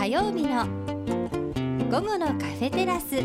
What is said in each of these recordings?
火曜日の午後のカフェテラス。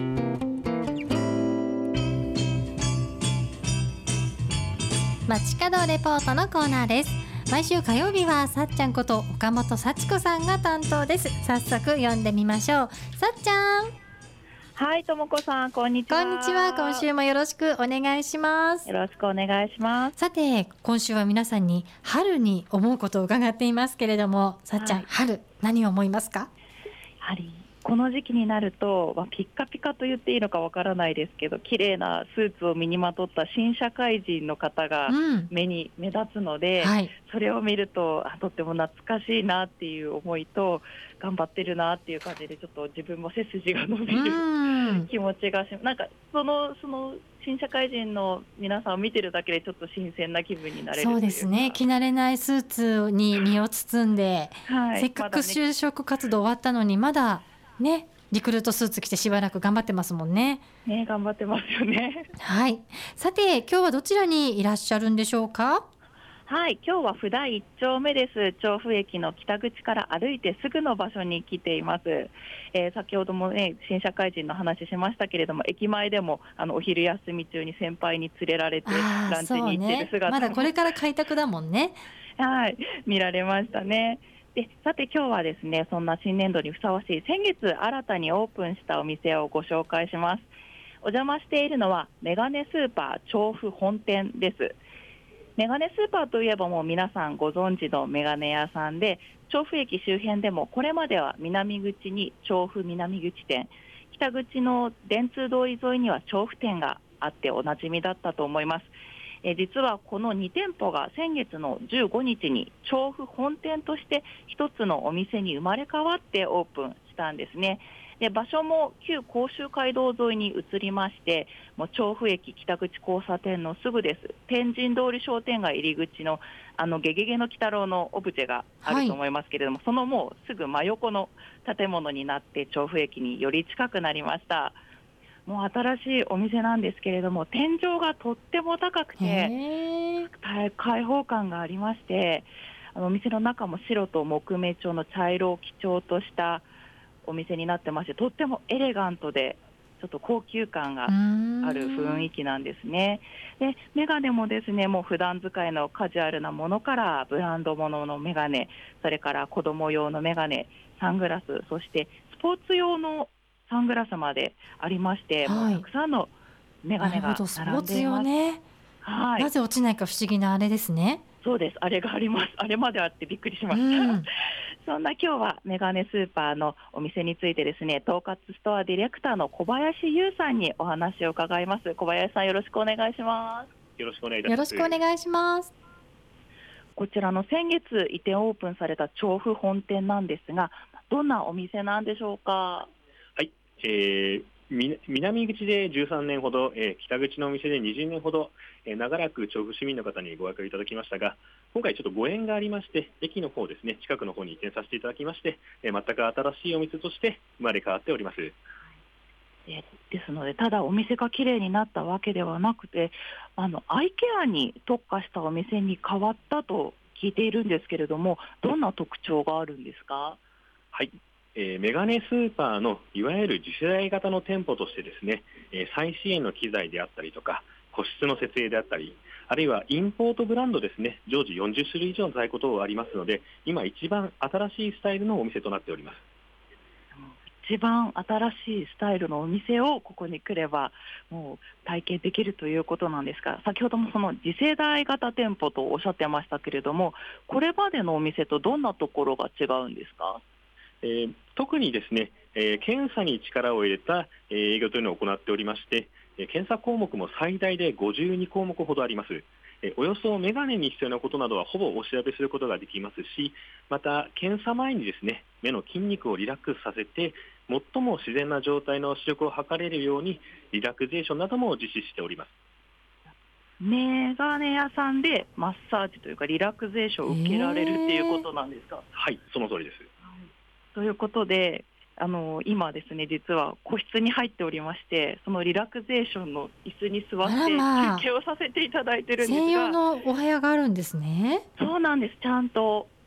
街角レポートのコーナーです。毎週火曜日はさっちゃんこと岡本幸子さんが担当です。早速読んでみましょう。さっちゃん。 はい、ともこさん、こんにちは。 こんにちは。今週もよろしくお願いします。 よろしくお願いします。 さて、今週は皆さんに春に思うことを伺っていますけれども、さっちゃん、 はい、 春何を思いますか？ やはりこの時期になると、ピッカピカと言っていいのかわからないですけど、綺麗なスーツを身にまとった新社会人の方が目に目立つので、 はい、 それを見るととっても懐かしいなっていう思いと、頑張ってるなっていう感じで、ちょっと自分も背筋が伸びる気持ちがなんかその新社会人の皆さんを見てるだけでちょっと新鮮な気分になれるというか。 そうですね。着慣れないスーツに身を包んで、 はい、 せっかく就職活動終わったのにまだね、リクルートスーツ着てしばらく頑張ってますもんね。 ね、頑張ってますよね。 はい。さて、今日はどちらにいらっしゃるんでしょうか？ はい、今日は普代1丁目です。調布駅の北口から歩いてすぐの場所に来ています。先ほどもね、新社会人の話しましたけれども、駅前でもお昼休み中に先輩に連れられてランチに行っている姿も、 まだこれから開拓だもんね。 はい、見られましたね。で、さて今日はですね、そんな新年度にふさわしい先月新たにオープンしたお店をご紹介します。お邪魔しているのはメガネスーパー調布本店です。メガネスーパーといえばもう皆さんご存知のメガネ屋さんで、調布駅周辺でもこれまでは南口に調布南口店、北口の電通通り沿いには調布店があっておなじみだったと思います。実はこの2店舗が先月の15日に調布本店として一つのお店に生まれ変わってオープンしたんですね。で、場所も旧甲州街道沿いに移りまして、もう調布駅北口交差点のすぐです。天神通り商店街入り口のゲゲゲの鬼太郎のオブジェがあると思いますけれども、はい、そのもうすぐ真横の建物になって調布駅により近くなりました。もう新しいお店なんですけれども、天井がとっても高くて開放感がありまして、お店の中も白と木目調の茶色を基調としたお店になってまして、とってもエレガントでちょっと高級感がある雰囲気なんですね。で、メガネもですね、もう普段使いのカジュアルなものからブランドもののメガネ、それから子供用のメガネ、サングラス、そしてスポーツ用のサングラスまでありまして、 はい、 もうたくさんのメガネが並んでいます。 スポーツ用ね、 はい、 なぜ落ちないか不思議なあれですね。 そうです。あれがあります。あれまであってびっくりしました。そんな今日はメガネスーパーのお店についてですね、統括ストアディレクターの小林優さんにお話を伺います。小林さん、よろしくお願いします。 よろしくお願いいたします。 よろしくお願いします。 こちらの先月移転オープンされた調布本店なんですが、どんなお店なんでしょうか？ はい、南口で13年ほど、北口のお店で20年ほど、長らく調布市民の方にご愛顧いただきましたが、今回ちょっとご縁がありまして、駅の方ですね、近くの方に移転させていただきまして、全く新しいお店として生まれ変わっております。 ですので、ただお店がきれいになったわけではなくて、アイケアに特化したお店に変わったと聞いているんですけれども、どんな特徴があるんですか？ はい、メガネスーパーのいわゆる次世代型の店舗としてですね、最新鋭の機材であったりとか個室の設営であったり、あるいはインポートブランドですね、常時40種類以上の在庫等ありますので、今一番新しいスタイルのお店となっております。 一番新しいスタイルのお店をここに来ればもう体験できるということなんですが、先ほどもその次世代型店舗とおっしゃってましたけれども、これまでのお店とどんなところが違うんですか？ 特にですね、検査に力を入れた営業というのを行っておりまして、検査項目も最大で52項目ほどあります。およそメガネに必要なことなどはほぼお調べすることができますし、また検査前にですね、目の筋肉をリラックスさせて最も自然な状態の視力を測れるようにリラクゼーションなども実施しております。 メガネ屋さんでマッサージというかリラクゼーションを受けられるっていうことなんですか？ はい、その通りです。 ということで、今ですね、実は個室に入っておりまして、そのリラクゼーションの椅子に座って休憩をさせていただいてるんですが、 専用のお部屋があるんですね。 そうなんです。ちゃんと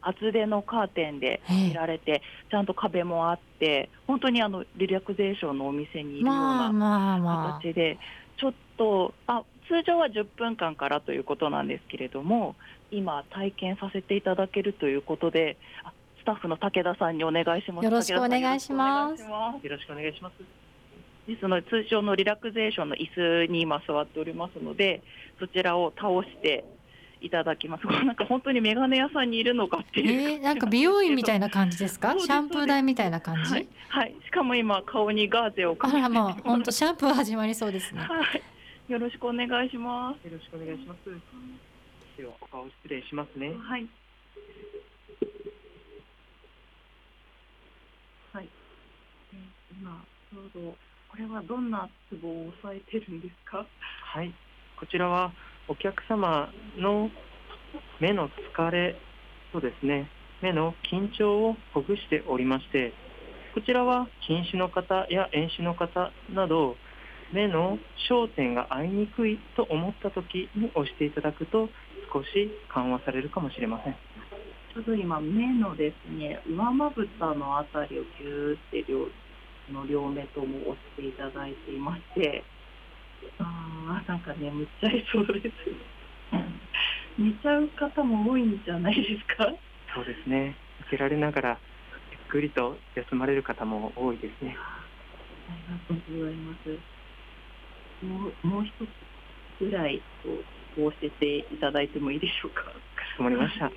厚手のカーテンで見られて、ちゃんと壁もあって、本当にリラクゼーションのお店にいるような形で、ちょっと通常は10分間からということなんですけれども、今体験させていただけるということで、スタッフの武田さんにお願いします。 よろしくお願いします。 よろしくお願いします。 ですので、通常のリラクゼーションの椅子に今座っておりますので、そちらを倒していただきます。なんか本当にメガネ屋さんにいるのかっていう、 なんか美容院みたいな感じですか？シャンプー台みたいな感じ？ はい、しかも今顔にガーゼをかけて、 もう本当シャンプー始まりそうですね。 はい、よろしくお願いします。 よろしくお願いします。ではお顔失礼しますね。 はい。はい。今ちょうどこれはどんなツボを押さえてるんですか？ はい、こちらはお客様の目の疲れとですね、目の緊張をほぐしておりまして、こちらは近視の方や遠視の方など、目の焦点が合いにくいと思った時に押していただくと少し緩和されるかもしれません。 ちょうど今目のですね、上まぶたのあたりをギューって両目とも押していただいていまして、なんか眠っちゃいそうです。寝ちゃう方も多いんじゃないですか？ そうですね。受けられながらゆっくりと休まれる方も多いですね。 ありがとうございます。もう一つぐらいこうしてていただいてもいいでしょうか？ かしこまりました。 ち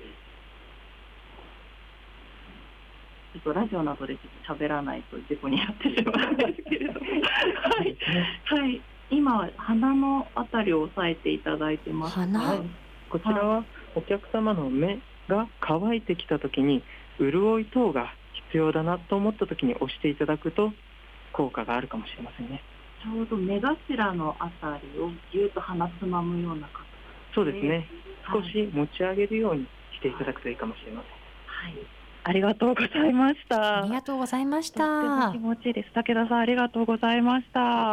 ょっとラジオなどで喋らないと事故になってしまうんですけれども、はい、今鼻のあたりを押さえていただいてます。 こちらはお客様の目が乾いてきたときに潤い等が必要だなと思ったときに押していただくと効果があるかもしれませんね。 ちょうど目頭のあたりをぎゅっと鼻つまむような形。 そうですね。少し持ち上げるようにしていただくといいかもしれません。 はい。ありがとうございました。 ありがとうございましとってもた。 気持ちいいです。武田さんありがとうございました。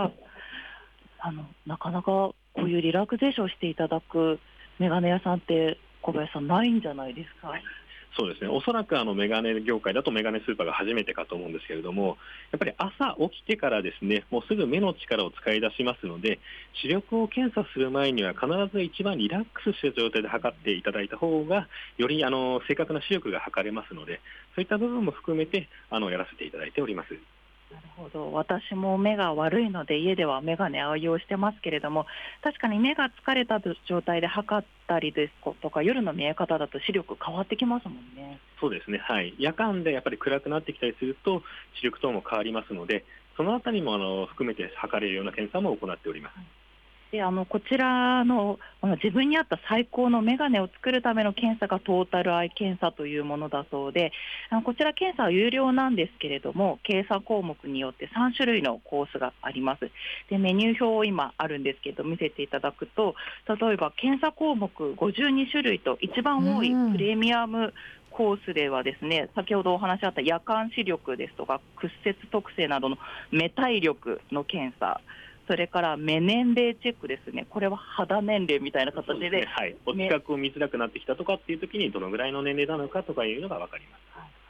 なかなかこういうリラクゼーションしていただくメガネ屋さんって小林さんないんじゃないですか？ そうですね、おそらくメガネ業界だとメガネスーパーが初めてかと思うんですけれども、やっぱり朝起きてからですね、もうすぐ目の力を使い出しますので、視力を検査する前には必ず一番リラックスした状態で測っていただいた方がより正確な視力が測れますので、そういった部分も含めてやらせていただいております。 なるほど。私も目が悪いので家ではメガネ愛用してますけれども、確かに目が疲れた状態で測ったりですとか夜の見え方だと視力変わってきますもんね。 そうですね、はい、夜間でやっぱり暗くなってきたりすると視力等も変わりますので、そのあたりも含めて測れるような検査も行っております。 でこちらの自分に合った最高のメガネを作るための検査がトータルアイ検査というものだそうで、こちら検査は有料なんですけれども、検査項目によって3種類のコースがあります。でメニュー表を今あるんですけど見せていただくと、例えば検査項目52種類と一番多いプレミアムコースではですね、先ほどお話あった夜間視力ですとか屈折特性などの目体力の検査、それから目年齢チェックですね。これは肌年齢みたいな形で、 はい、お近くを見づらくなってきたとかっていう時にどのぐらいの年齢なのかとかいうのが分かります。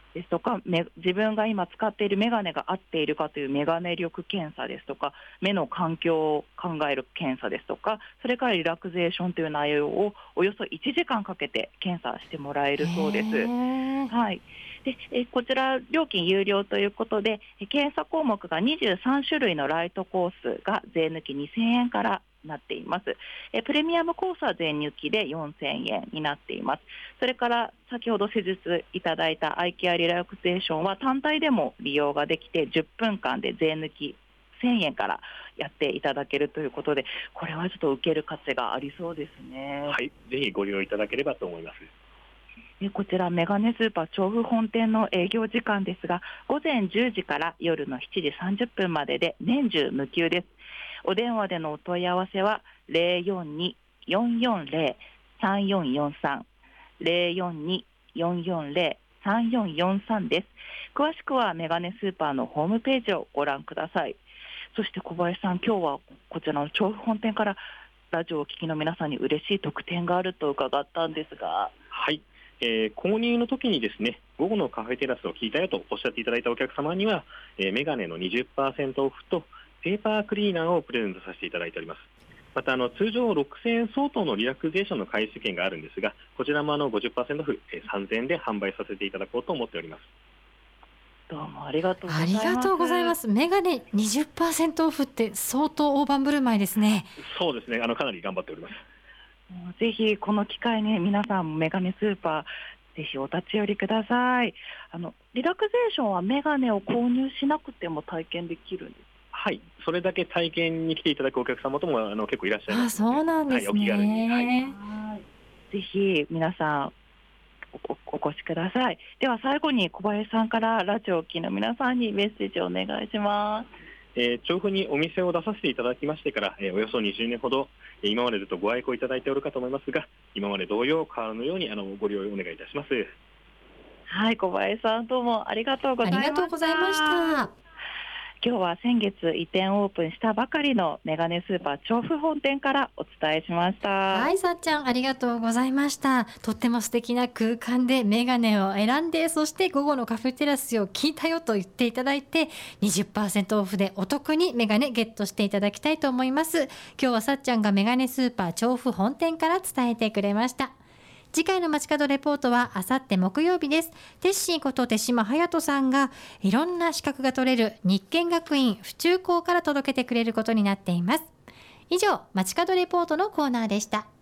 ですとか自分が今使っているメガネが合っているかというメガネ力検査ですとか、目の環境を考える検査ですとか、それからリラクゼーションという内容をおよそ1時間かけて検査してもらえるそうです。はい。でこちら料金有料ということで、検査項目が23種類のライトコースが税抜き2000円からなっています。プレミアムコースは税抜きで4000円になっています。それから先ほど施術いただいたアイケアリラクゼーションは単体でも利用ができて10分間で税抜き1000円からやっていただけるということで、これはちょっと受ける価値がありそうですね。 はい、ぜひご利用いただければと思います。 こちらメガネスーパー調布本店の営業時間ですが、午前10時から夜の7時30分までで年中無休です。お電話でのお問い合わせは 042-440-3443 042-440-3443 です。詳しくはメガネスーパーのホームページをご覧ください。そして小林さん、今日はこちらの調布本店からラジオをお聞きの皆さんに嬉しい特典があると伺ったんですが。 はい、 購入の時にですね、午後のカフェテラスを聞いたよとおっしゃっていただいたお客様には、メガネの 20% オフとペーパークリーナーをプレゼントさせていただいております。また通常6000円相当のリラクゼーションの回数券があるんですが、こちらも50% オフ、3000円で販売させていただこうと思っております。 どうもありがとうございます。 ありがとうございます。メガネ 20% オフって相当大盤振る舞いですね。 そうですね、かなり頑張っております。 ぜひこの機会に皆さんもメガネスーパーぜひお立ち寄りください。リラクゼーションはメガネを購入しなくても体験できるんです。 はい、それだけ体験に来ていただくお客様とも結構いらっしゃいますので。 そうなんですね。 はい、お気軽に、はい、 ぜひ皆さんお越しください。では最後に小林さんからラジオを聴きの皆さんにメッセージをお願いします。 調布にお店を出させていただきましてから、およそ20年ほど、今までずっとご愛顧いただいておるかと思いますが、今まで同様変わらぬようにご利用お願いいたします。 はい、小林さんどうもありがとうございました。 ありがとうございました。 今日は先月移転オープンしたばかりのメガネスーパー調布本店からお伝えしました。 はい、さっちゃんありがとうございました。とっても素敵な空間でメガネを選んで、そして午後のカフェテラスを聞いたよと言っていただいて 20% オフでお得にメガネゲットしていただきたいと思います。今日はさっちゃんがメガネスーパー調布本店から伝えてくれました。次回の街角レポートはあさって木曜日です。テッシーこと手島隼人さんがいろんな資格が取れる日建学院府中校から届けてくれることになっています。以上、街角レポートのコーナーでした。